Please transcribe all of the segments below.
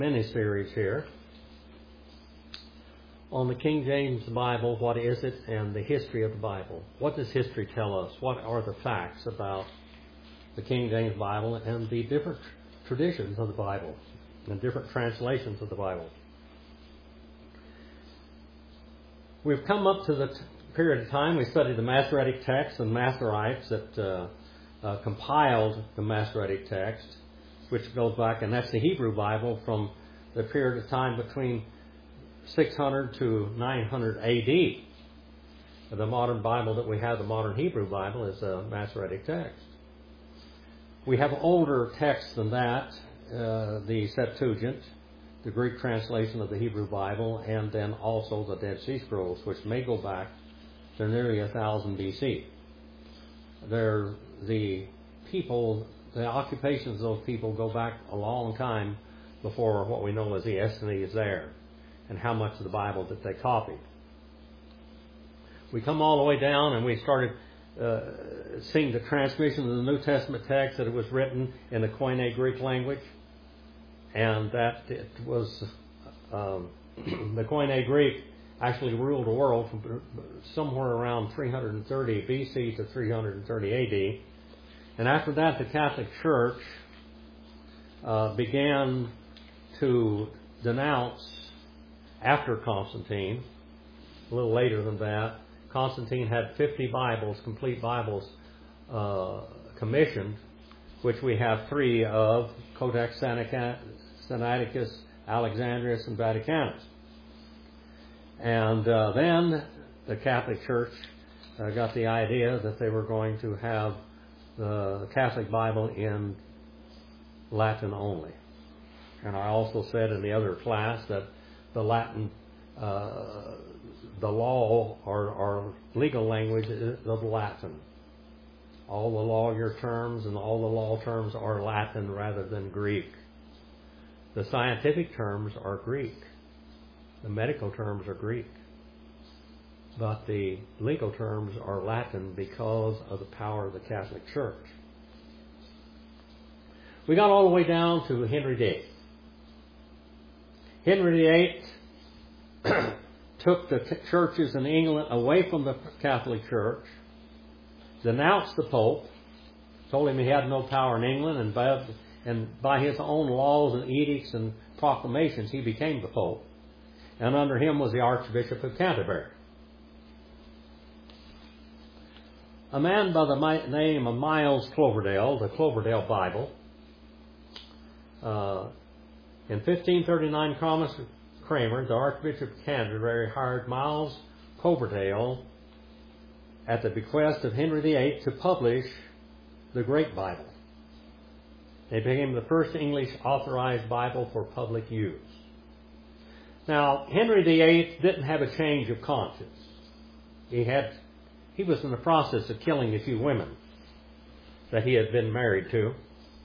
Mini-series here on the King James Bible. What is it, and the history of the Bible? What does history tell us? What are the facts about the King James Bible and the different traditions of the Bible and different translations of the Bible? We've come up to the period of time we studied the Masoretic text and Masoretes that compiled the Masoretic text, which goes back, and that's the Hebrew Bible from the period of time between 600 to 900 A.D. The modern Bible that we have, the modern Hebrew Bible, is a Masoretic text. We have older texts than that, the Septuagint, the Greek translation of the Hebrew Bible, and then also the Dead Sea Scrolls, which may go back to nearly 1000 B.C. They're the people. The occupations of those people go back a long time before what we know as the Essenes there, and how much of the Bible that they copied. We come all the way down and we started seeing the transmission of the New Testament text, that it was written in the Koine Greek language, and that it was the Koine Greek actually ruled the world from somewhere around 330 BC to 330 AD. And after that, the Catholic Church began to denounce, after Constantine, a little later than that. Constantine had 50 Bibles, complete Bibles, commissioned, which we have 3 of: Codex Sinaiticus, Alexandrinus, and Vaticanus. And then the Catholic Church got the idea that they were going to have the Catholic Bible in Latin only. And I also said in the other class that the Latin, the law or legal language is of Latin. All the lawyer terms and all the law terms are Latin rather than Greek. The scientific terms are Greek. The medical terms are Greek. But the legal terms are Latin because of the power of the Catholic Church. We got all the way down to Henry VIII. Henry VIII took the churches in England away from the Catholic Church, denounced the Pope, told him he had no power in England, and by his own laws and edicts and proclamations he became the Pope. And under him was the Archbishop of Canterbury. A man by the name of Miles Cloverdale, the Cloverdale Bible. In 1539, Thomas Cranmer, the Archbishop of Canterbury, hired Miles Cloverdale at the bequest of Henry VIII to publish the Great Bible. It became the first English authorized Bible for public use. Now, Henry VIII didn't have a change of conscience. He was in the process of killing a few women that he had been married to.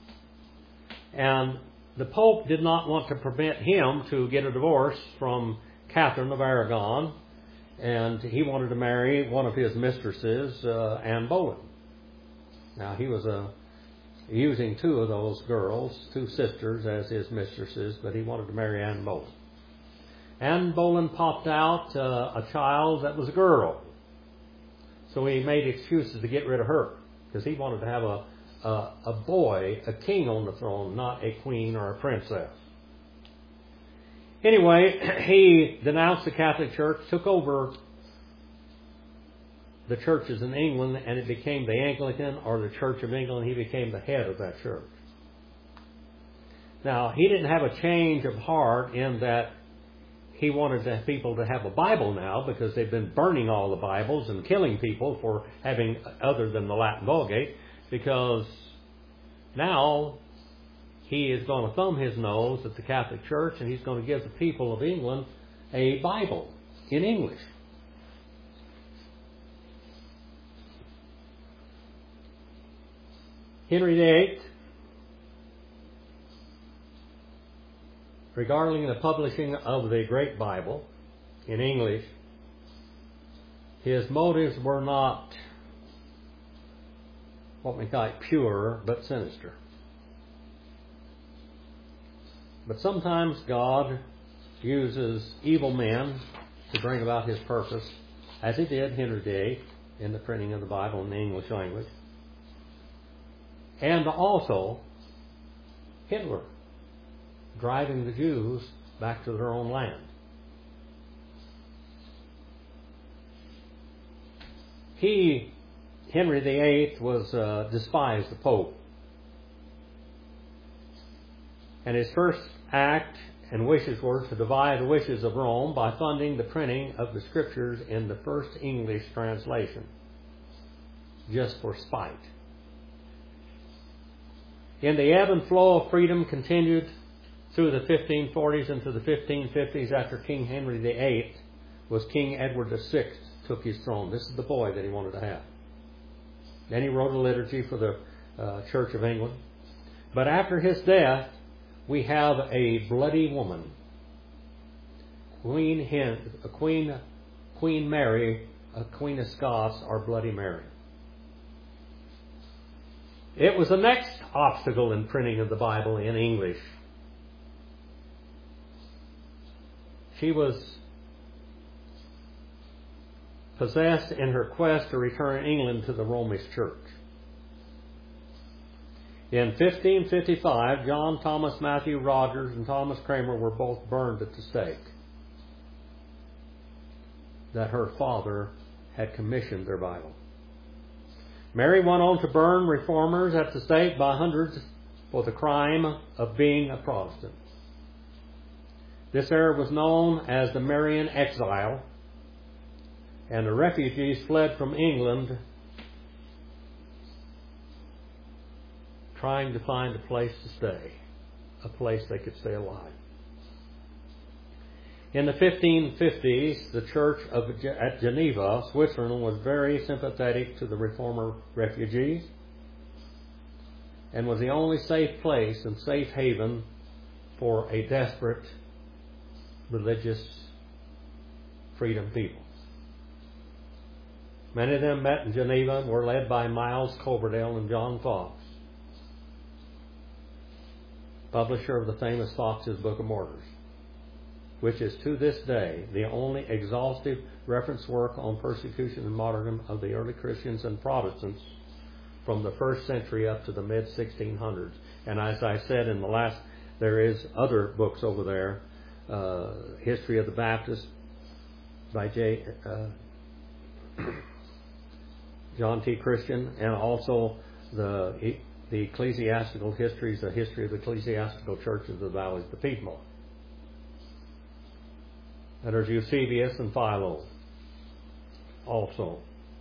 And the Pope did not want to permit him to get a divorce from Catherine of Aragon. And he wanted to marry one of his mistresses, Anne Boleyn. Now, he was using 2 of those girls, 2 sisters, as his mistresses, but he wanted to marry Anne Boleyn. Anne Boleyn popped out a child that was a girl. So he made excuses to get rid of her, because he wanted to have a boy, a king on the throne, not a queen or a princess. Anyway, he denounced the Catholic Church, took over the churches in England, and it became the Anglican, or the Church of England. He became the head of that church. Now, he didn't have a change of heart in that he wanted people to have a Bible now, because they've been burning all the Bibles and killing people for having other than the Latin Vulgate, because now he is going to thumb his nose at the Catholic Church, and he's going to give the people of England a Bible in English. Henry VIII, regarding the publishing of the Great Bible in English, his motives were not what we call pure, but sinister. But sometimes God uses evil men to bring about His purpose, as He did Henry Day in the printing of the Bible in the English language. And also Hitler, driving the Jews back to their own land. Henry VIII, despised the Pope. And his first act and wishes were to defy the wishes of Rome by funding the printing of the Scriptures in the first English translation, just for spite. And the ebb and flow of freedom continued through the 1540s into the 1550s after King Henry VIII was King Edward VI took his throne. This is the boy that he wanted to have. Then he wrote a liturgy for the Church of England. But after his death, we have a bloody woman. Queen Mary, Queen of Scots, or Bloody Mary. It was the next obstacle in printing of the Bible in English. She was possessed in her quest to return England to the Romish Church. In 1555, John Thomas Matthew Rogers and Thomas Cranmer were both burned at the stake. That her father had commissioned their Bible. Mary went on to burn reformers at the stake by hundreds for the crime of being a Protestant. This era was known as the Marian exile, and the refugees fled from England trying to find a place to stay, a place they could stay alive. In the 1550s, the Church at Geneva, Switzerland, was very sympathetic to the reformer refugees and was the only safe place and safe haven for a desperate religious freedom people. Many of them met in Geneva and were led by Miles Coverdale and John Foxe, publisher of the famous Foxe's Book of Martyrs, which is to this day the only exhaustive reference work on persecution and martyrdom of the early Christians and Protestants from the first century up to the mid-1600s. And as I said in the last, there is other books over there, History of the Baptists by John T. Christian, and also the Ecclesiastical Histories, the History of the Ecclesiastical Churches of the Valleys of the Piedmont. And there's Eusebius and Philo also.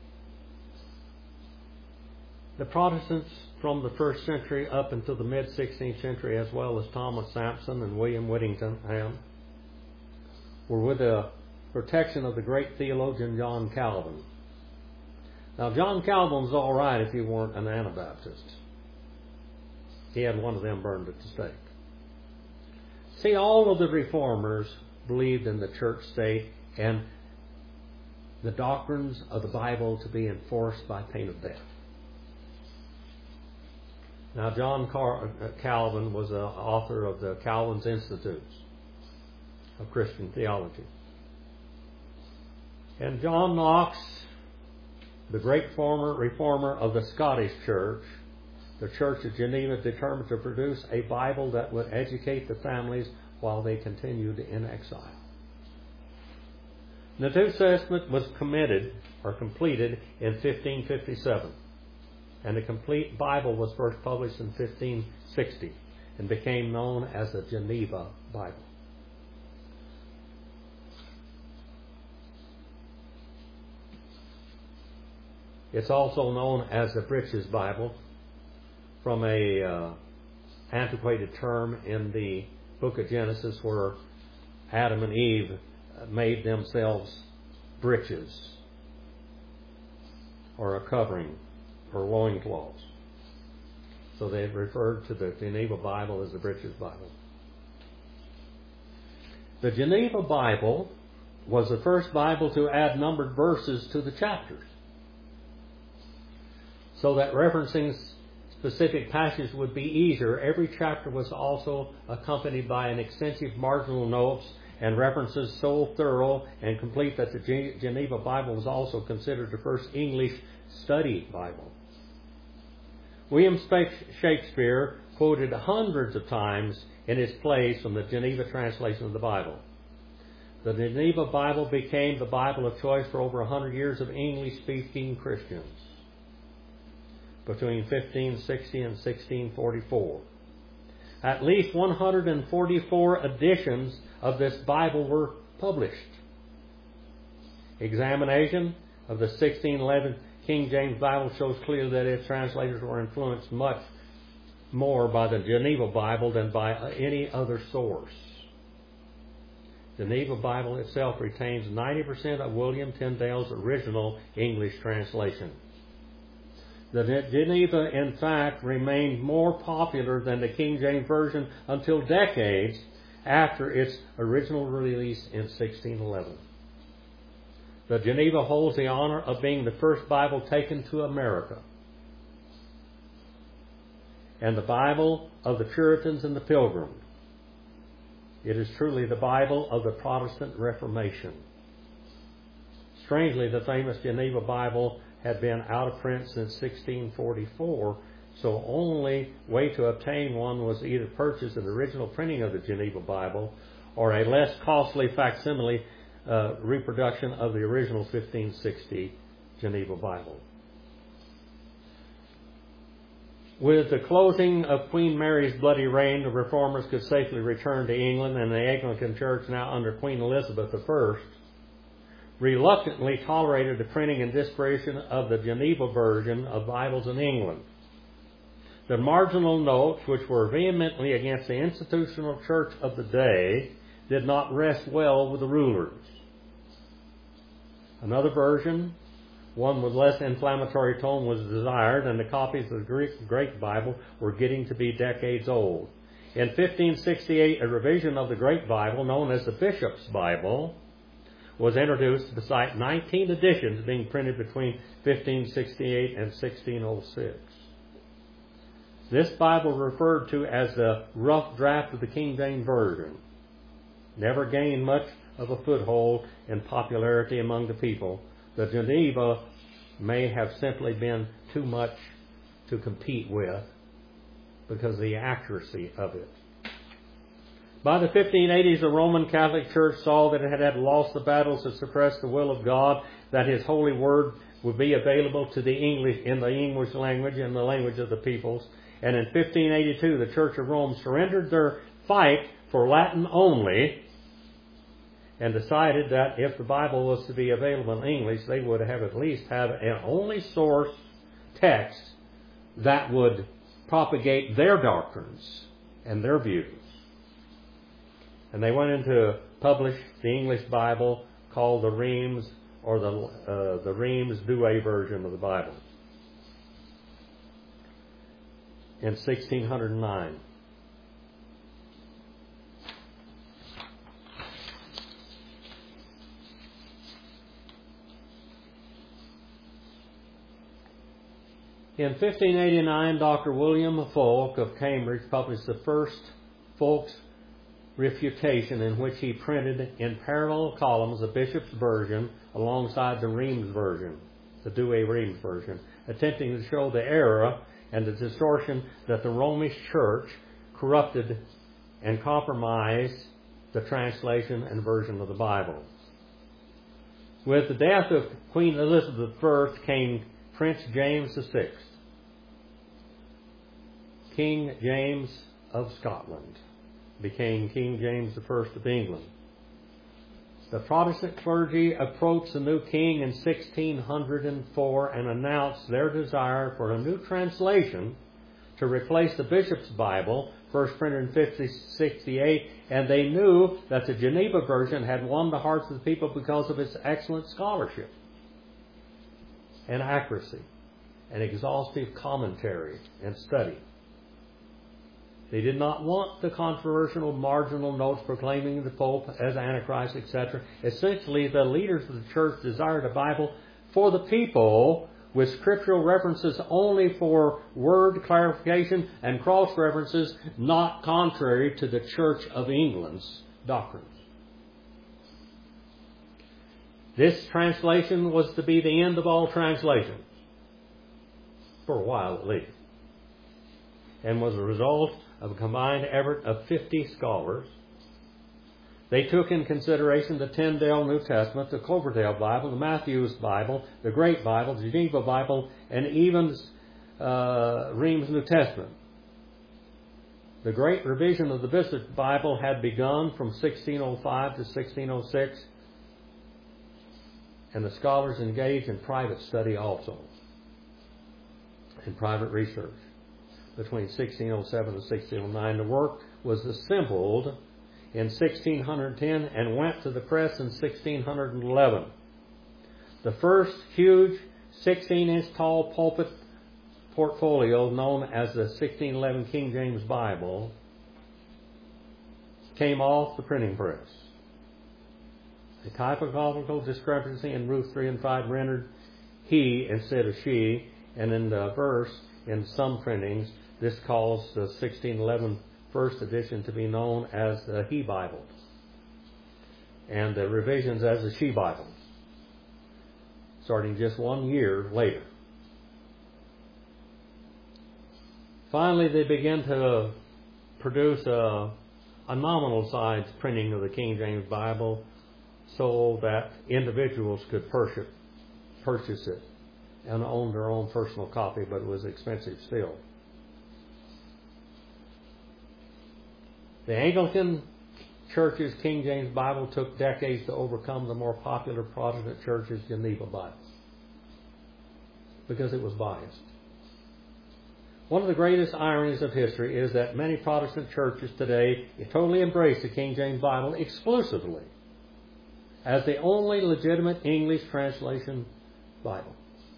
The Protestants from the first century up until the mid-16th century, as well as Thomas Sampson and William Whittingham, were with the protection of the great theologian John Calvin. Now, John Calvin was all right if you weren't an Anabaptist. He had one of them burned at the stake. See, all of the reformers believed in the church state and the doctrines of the Bible to be enforced by pain of death. Now, John Calvin was the author of the Calvin's Institutes of Christian Theology. And John Knox, the great reformer of the Scottish Church, the Church of Geneva, determined to produce a Bible that would educate the families while they continued in exile. The New Testament was completed in 1557, and the complete Bible was first published in 1560 and became known as the Geneva Bible. It's also known as the Britches Bible, from a antiquated term in the book of Genesis where Adam and Eve made themselves breeches or a covering or loincloths. So they referred to the Geneva Bible as the Britches Bible. The Geneva Bible was the first Bible to add numbered verses to the chapters, so that referencing specific passages would be easier, every chapter was also accompanied by an extensive marginal notes and references so thorough and complete that the Geneva Bible was also considered the first English study Bible. William Shakespeare quoted hundreds of times in its plays from the Geneva translation of the Bible. The Geneva Bible became the Bible of choice for over 100 years of English-speaking Christians between 1560 and 1644. At least 144 editions of this Bible were published. Examination of the 1611 King James Bible shows clearly that its translators were influenced much more by the Geneva Bible than by any other source. The Geneva Bible itself retains 90% of William Tyndale's original English translation. The Geneva, in fact, remained more popular than the King James Version until decades after its original release in 1611. The Geneva holds the honor of being the first Bible taken to America, and the Bible of the Puritans and the Pilgrims. It is truly the Bible of the Protestant Reformation. Strangely, the famous Geneva Bible had been out of print since 1644, so only way to obtain one was either purchase an original printing of the Geneva Bible or a less costly facsimile reproduction of the original 1560 Geneva Bible. With the closing of Queen Mary's bloody reign, the Reformers could safely return to England, and the Anglican Church, now under Queen Elizabeth I, reluctantly tolerated the printing and distribution of the Geneva version of Bibles in England. The marginal notes, which were vehemently against the institutional church of the day, did not rest well with the rulers. Another version, one with less inflammatory tone, was desired, and the copies of the Great Bible were getting to be decades old. In 1568, a revision of the Great Bible, known as the Bishop's Bible, was introduced beside 19 editions being printed between 1568 and 1606. This Bible, referred to as the rough draft of the King James Version, never gained much of a foothold in popularity among the people. The Geneva may have simply been too much to compete with because of the accuracy of it. By the 1580s, the Roman Catholic Church saw that it had lost the battles to suppress the will of God, that His holy word would be available to the English in the English language and the language of the peoples. And in 1582, the Church of Rome surrendered their fight for Latin only and decided that if the Bible was to be available in English, they would have at least have an only source text that would propagate their doctrines and their views. And they went into publish the English Bible called the Reims, or the Reims Douay version of the Bible in 1609. In 1589, Dr. William Fulke of Cambridge published the first Fulke's Refutation, in which he printed in parallel columns the Bishop's version alongside the Reims version, the Douay Reims version, attempting to show the error and the distortion that the Romish Church corrupted and compromised the translation and version of the Bible. With the death of Queen Elizabeth I came Prince James VI, King James of Scotland, became King James I of England. The Protestant clergy approached the new king in 1604 and announced their desire for a new translation to replace the Bishop's Bible, first printed in 1568, and they knew that the Geneva version had won the hearts of the people because of its excellent scholarship and accuracy and exhaustive commentary and study. They did not want the controversial marginal notes proclaiming the Pope as Antichrist, etc. Essentially, the leaders of the church desired a Bible for the people with scriptural references only for word clarification and cross-references not contrary to the Church of England's doctrines. This translation was to be the end of all translations, for a while at least, and was a result of a combined effort of 50 scholars. They took in consideration the Tyndale New Testament, the Cloverdale Bible, the Matthew's Bible, the Great Bible, the Geneva Bible, and even Reims New Testament. The Great Revision of the Bishop's Bible had begun from 1605 to 1606, and the scholars engaged in private study also, in private research. Between 1607 and 1609, the work was assembled in 1610 and went to the press in 1611. The first huge 16-inch tall pulpit portfolio, known as the 1611 King James Bible, came off the printing press. A typographical discrepancy in Ruth 3 and 5 rendered he instead of she, and in the verse in some printings, this caused the 1611 first edition to be known as the He Bible, and the revisions as the She Bible, starting just 1 year later. Finally, they began to produce a nominal size printing of the King James Bible so that individuals could purchase it and own their own personal copy, but it was expensive still. The Anglican Church's King James Bible took decades to overcome the more popular Protestant Church's Geneva Bible because it was biased. One of the greatest ironies of history is that many Protestant churches today totally embrace the King James Bible exclusively as the only legitimate English translation Bible.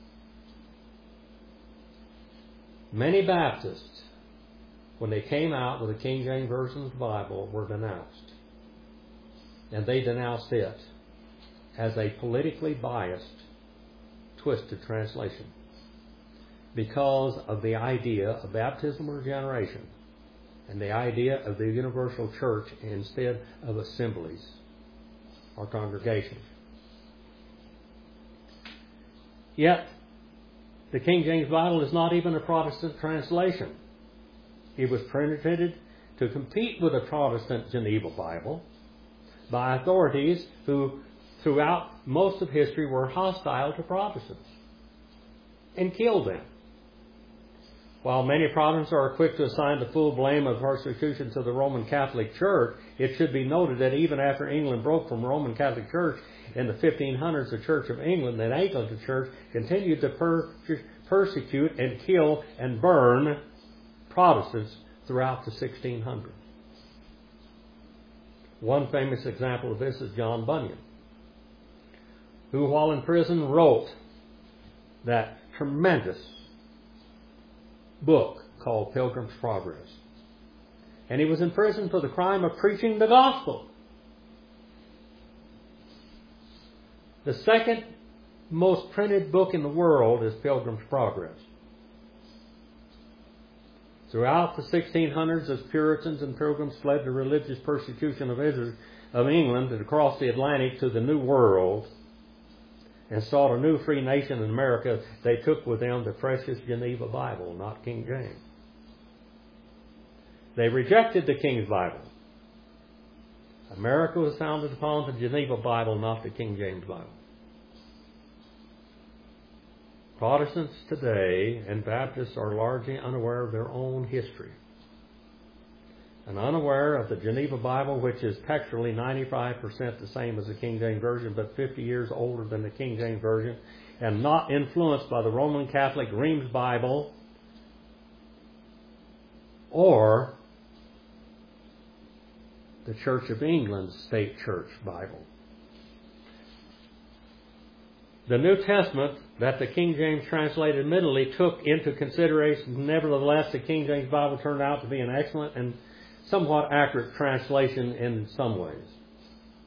Many Baptists, when they came out with the King James Version of the Bible, were denounced. And they denounced it as a politically biased, twisted translation because of the idea of baptismal regeneration and the idea of the universal church instead of assemblies or congregations. Yet, the King James Bible is not even a Protestant translation. It was printed to compete with the Protestant Geneva Bible by authorities who, throughout most of history, were hostile to Protestants and killed them. While many Protestants are quick to assign the full blame of persecution to the Roman Catholic Church, it should be noted that even after England broke from the Roman Catholic Church in the 1500s, the Church of England, the Anglican Church, continued to persecute and kill and burn Protestants throughout the 1600s. One famous example of this is John Bunyan, who while in prison wrote that tremendous book called Pilgrim's Progress. And he was in prison for the crime of preaching the gospel. The second most printed book in the world is Pilgrim's Progress. Throughout the 1600s, as Puritans and Pilgrims fled the religious persecution of England and across the Atlantic to the New World and sought a new free nation in America, they took with them the precious Geneva Bible, not King James. They rejected the King's Bible. America was founded upon the Geneva Bible, not the King James Bible. Protestants today and Baptists are largely unaware of their own history and unaware of the Geneva Bible, which is textually 95% the same as the King James Version, but 50 years older than the King James Version, and not influenced by the Roman Catholic Reims Bible or the Church of England's State Church Bible. The New Testament that the King James translated admittedly took into consideration, nevertheless, the King James Bible turned out to be an excellent and somewhat accurate translation in some ways.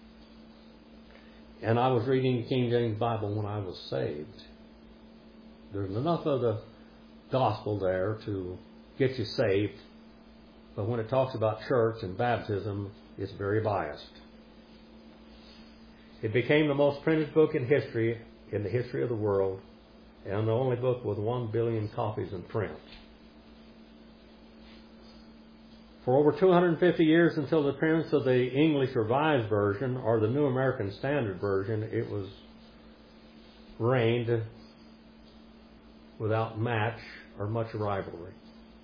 And I was reading the King James Bible when I was saved. There's enough of the gospel there to get you saved, but when it talks about church and baptism, it's very biased. It became the most printed book in the history of the world, and the only book with 1 billion copies in print. For over 250 years, until the appearance of the English Revised Version or the New American Standard Version, it was reigned without match or much rivalry.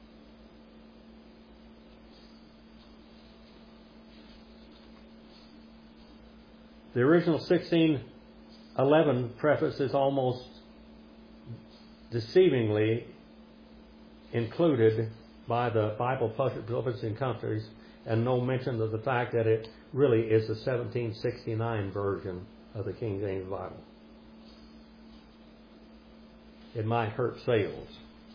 The original 1611 preface is almost deceivingly included by the Bible publishing companies, and no mention of the fact that it really is the 1769 version of the King James Bible. It might hurt sales.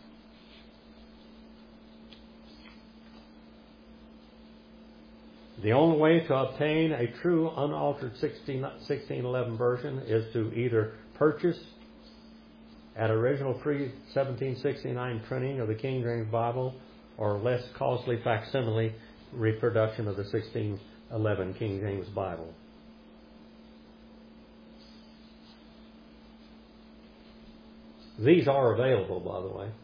The only way to obtain a true unaltered 1611 version is to either purchase an original pre-1769 printing of the King James Bible or less costly facsimile reproduction of the 1611 King James Bible. These are available, by the way.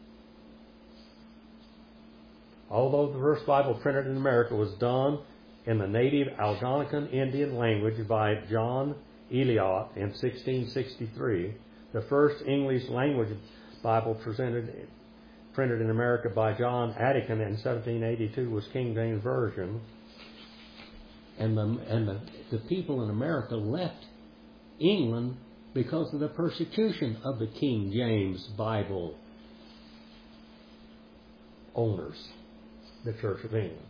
Although the first Bible printed in America was done in the native Algonquin Indian language by John Eliot in 1663, the first English language Bible printed in America by John Aitken in 1782 was King James Version. And the people in America left England because of the persecution of the King James Bible owners, the Church of England.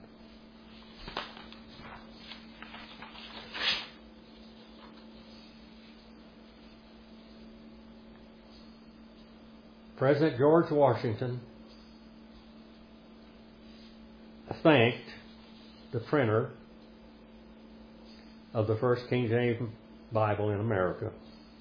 President George Washington thanked the printer of the first King James Bible in America.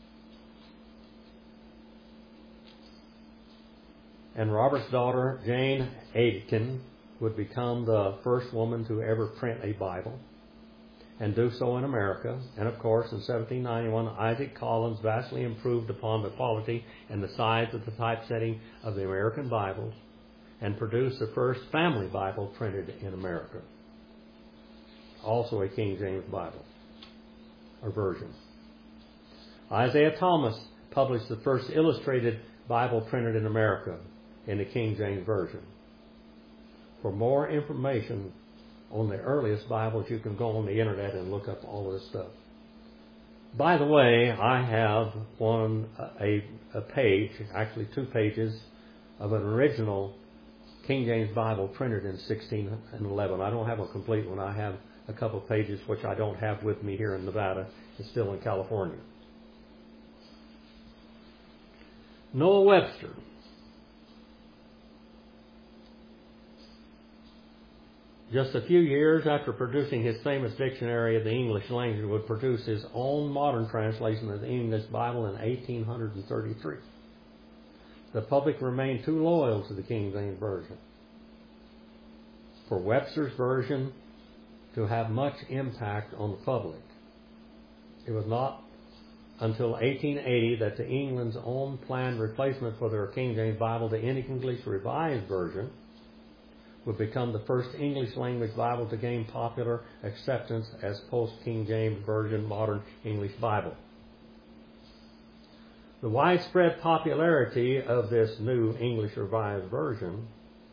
And Robert's daughter, Jane Aitken, would become the first woman to ever print a Bible and do so in America. And of course, in 1791, Isaac Collins vastly improved upon the quality and the size of the typesetting of the American Bibles and produced the first family Bible printed in America. Also a King James Bible, or version. Isaiah Thomas published the first illustrated Bible printed in America in the King James Version. For more information on the earliest Bibles, you can go on the internet and look up all this stuff. By the way, I have a page, actually 2 pages, of an original King James Bible printed in 1611. I don't have a complete one. I have a couple pages which I don't have with me here in Nevada. It's still in California. Noah Webster. Just a few years after producing his famous dictionary of the English language, would produce his own modern translation of the English Bible in 1833. The public remained too loyal to the King James Version for Webster's version to have much impact on the public. It was not until 1880 that the England's own planned replacement for their King James Bible, the English Revised Version, would become the first English language Bible to gain popular acceptance as post-King James Version modern English Bible. The widespread popularity of this new English Revised Version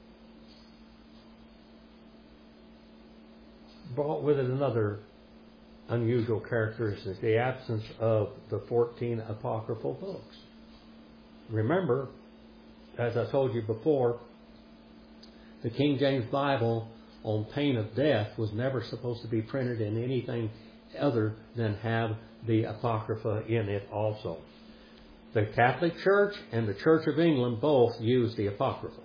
brought with it another unusual characteristic, the absence of the 14 apocryphal books. Remember, as I told you before, the King James Bible, on pain of death, was never supposed to be printed in anything other than have the Apocrypha in it also. The Catholic Church and the Church of England both use the Apocrypha.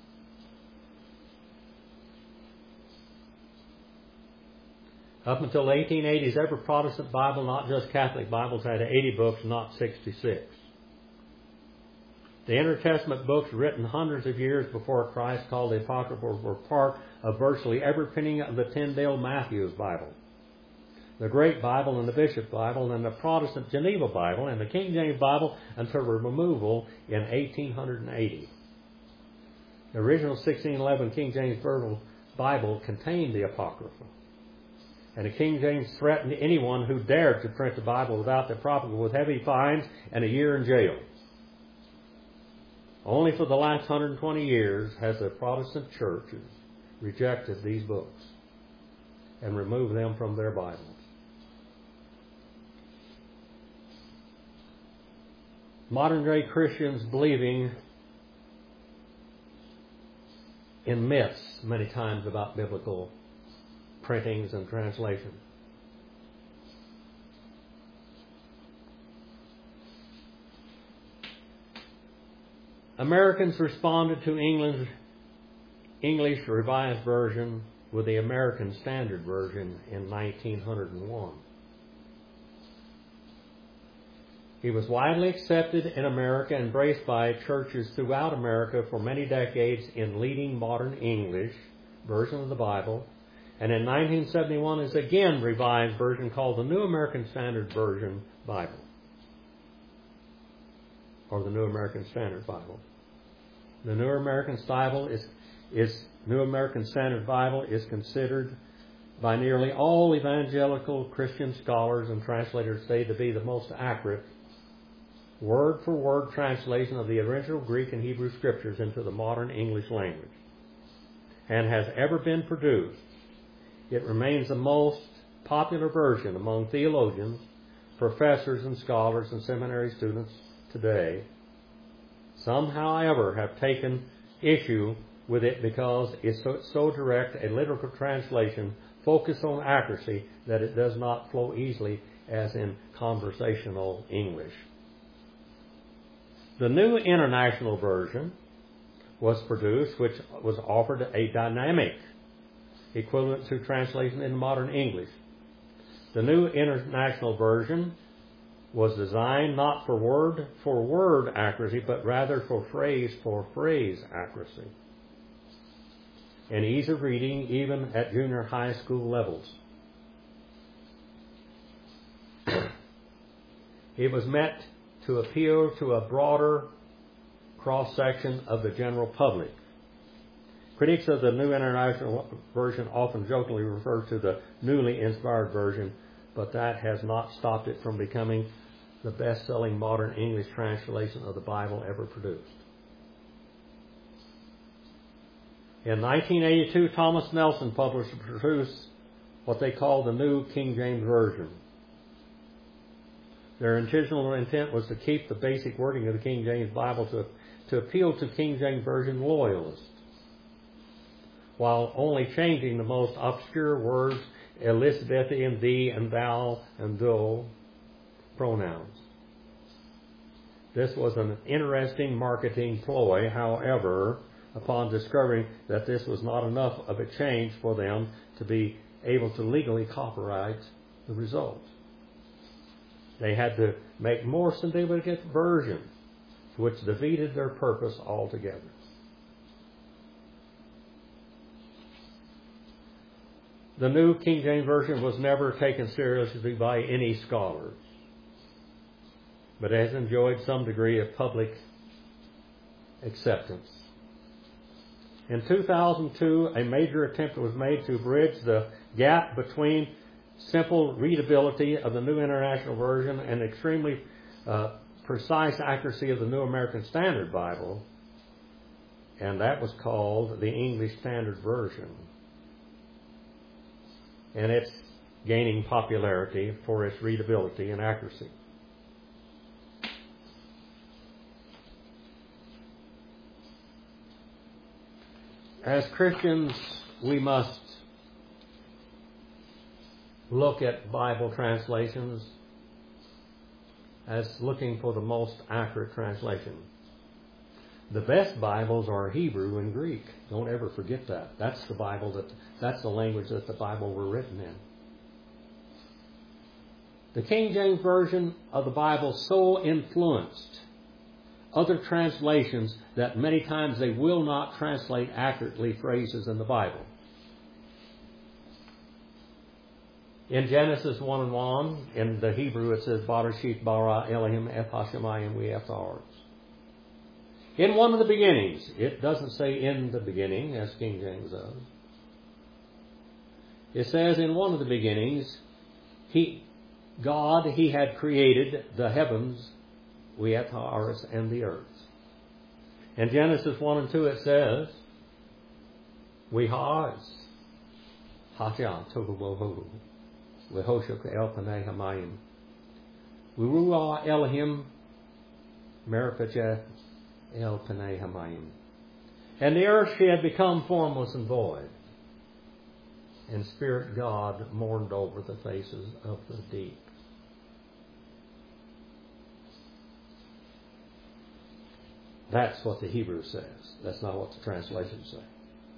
Up until the 1880s, every Protestant Bible, not just Catholic Bibles, had 80 books, not 66. The intertestament books written hundreds of years before Christ, called the Apocrypha, were part of virtually every printing of the Tyndale Matthews Bible, the Great Bible and the Bishop Bible and the Protestant Geneva Bible and the King James Bible until removal in 1880. The original 1611 King James Bible contained the Apocrypha. And the King James threatened anyone who dared to print the Bible without the Apocrypha with heavy fines and a year in jail. Only for the last 120 years has the Protestant churches rejected these books and removed them from their Bibles. Modern-day Christians believing in myths many times about biblical printings and translation. Americans responded to England's English Revised Version with the American Standard Version in 1901. He was widely accepted in America and embraced by churches throughout America for many decades in leading modern English version of the Bible. And in 1971 is again revised version called the New American Standard Version Bible, or the New American Standard Bible. The New American Standard Bible is considered by nearly all evangelical Christian scholars and translators today to be the most accurate word-for-word translation of the original Greek and Hebrew scriptures into the modern English language, and has ever been produced. It remains the most popular version among theologians, professors and scholars and seminary students today. Some, however, have taken issue with it because it's so direct a literal translation focused on accuracy that it does not flow easily as in conversational English. The New International Version was produced, which was offered a dynamic equivalent to translation in modern English. The New International Version was designed not for word accuracy, but rather for phrase accuracy and ease of reading even at junior high school levels. It was meant to appeal to a broader cross-section of the general public. Critics of the New International Version often jokingly refer to the newly inspired version, but that has not stopped it from becoming the best-selling modern English translation of the Bible ever produced. In 1982, Thomas Nelson produced what they call the New King James Version. Their intentional intent was to keep the basic wording of the King James Bible to appeal to King James Version loyalists, while only changing the most obscure words, Elizabethan thee and thou and thou pronouns. This was an interesting marketing ploy. However, upon discovering that this was not enough of a change for them to be able to legally copyright the result, they had to make more significant versions, which defeated their purpose altogether. The New King James Version was never taken seriously by any scholars, but has enjoyed some degree of public acceptance. In 2002, a major attempt was made to bridge the gap between simple readability of the New International Version and extremely precise accuracy of the New American Standard Bible, and that was called the English Standard Version. And it's gaining popularity for its readability and accuracy. As Christians, we must look at Bible translations as looking for the most accurate translation. The best Bibles are Hebrew and Greek. Don't ever forget that. That's the language that the Bible were written in. The King James Version of the Bible so influenced other translations that many times they will not translate accurately phrases in the Bible. In Genesis 1:1, in the Hebrew it says, Barashit bara Elohim et hashemayim v'eartz. In one of the beginnings. It doesn't say in the beginning, as King James does. It says in one of the beginnings, God had created the heavens, v'eartz, and the earth. In Genesis 1 and 2 it says, V'ha'aretz ha'tya tohu bohu. V'hoshuk el panei hamayim. V'ruah Elohim merifacheh el panei hamayim. And the earth she had become formless and void. And Spirit God mourned over the faces of the deep. That's what the Hebrew says. That's not what the translations say.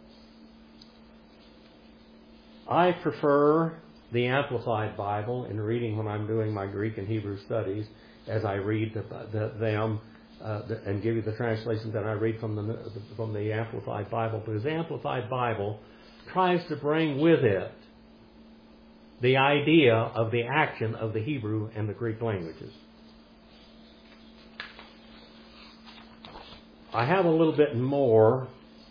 I prefer the Amplified Bible in reading when I'm doing my Greek and Hebrew studies, as I read them and give you the translation that I read from the Amplified Bible, because the Amplified Bible tries to bring with it the idea of the action of the Hebrew and the Greek languages. I have a little bit more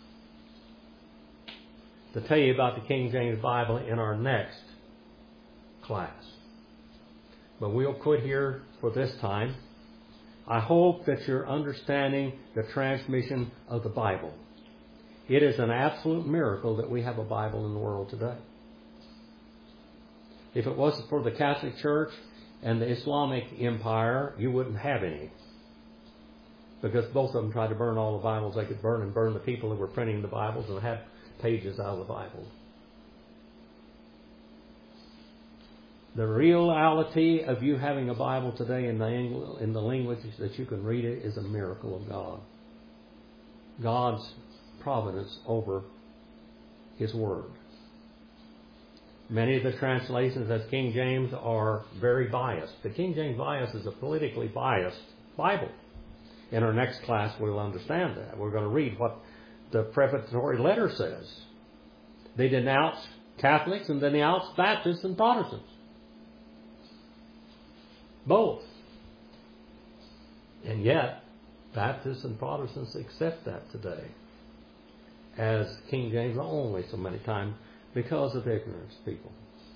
to tell you about the King James Bible in our next class. But we'll quit here for this time. I hope that you're understanding the transmission of the Bible. It is an absolute miracle that we have a Bible in the world today. If it wasn't for the Catholic Church and the Islamic Empire, you wouldn't have any. Because both of them tried to burn all the Bibles they could burn, and burn the people that were printing the Bibles and had pages out of the Bible. The reality of you having a Bible today in the languages that you can read it is a miracle of God. God's providence over His Word. Many of the translations as King James are very biased. The King James bias is a politically biased Bible. In our next class we'll understand that. We're going to read what the prefatory letter says. They denounce Catholics and denounce Baptists and Protestants. Both. And yet, Baptists and Protestants accept that today as King James only so many times because of ignorance, people.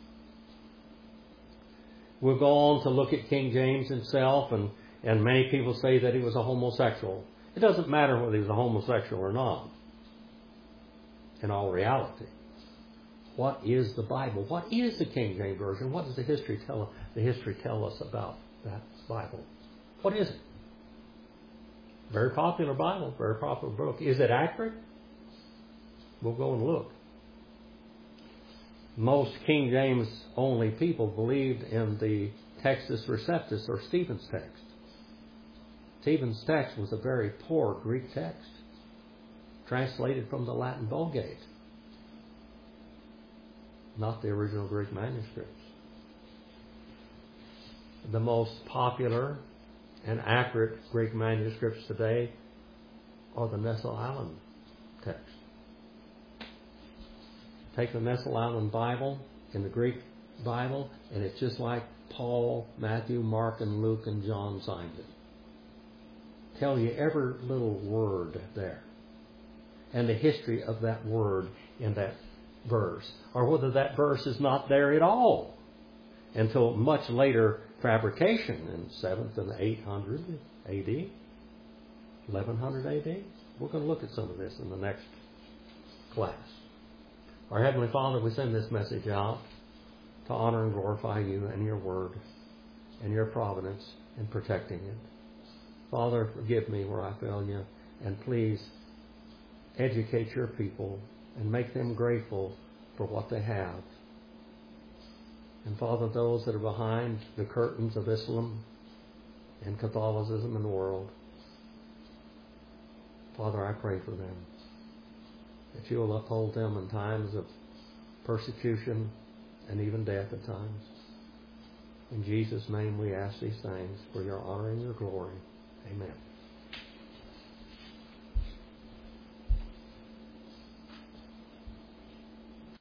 We'll go on to look at King James himself, and many people say that he was a homosexual. It doesn't matter whether he was a homosexual or not. In all reality, what is the Bible? What is the King James Version? What does the history tell us about that Bible? What is it? Very popular Bible, very popular book. Is it accurate? We'll go and look. Most King James only people believed in the Textus Receptus, or Stephen's text. Stephen's text was a very poor Greek text, translated from the Latin Vulgate, not the original Greek manuscripts. The most popular and accurate Greek manuscripts today are the Nestle Aland text. Take the Nestle Aland Bible in the Greek Bible, and it's just like Paul, Matthew, Mark, and Luke, and John signed it. Tell you every little word there, and the history of that word in that verse, or whether that verse is not there at all until much later fabrication in 7th and 800 AD, 1100 AD. We're going to look at some of this in the next class. Our Heavenly Father, we send this message out to honor and glorify you and your word and your providence in protecting it. Father, forgive me where I fail you, and please educate your people and make them grateful for what they have. And Father, those that are behind the curtains of Islam and Catholicism in the world, Father, I pray for them, that you will uphold them in times of persecution and even death at times. In Jesus' name we ask these things for your honor and your glory. Amen.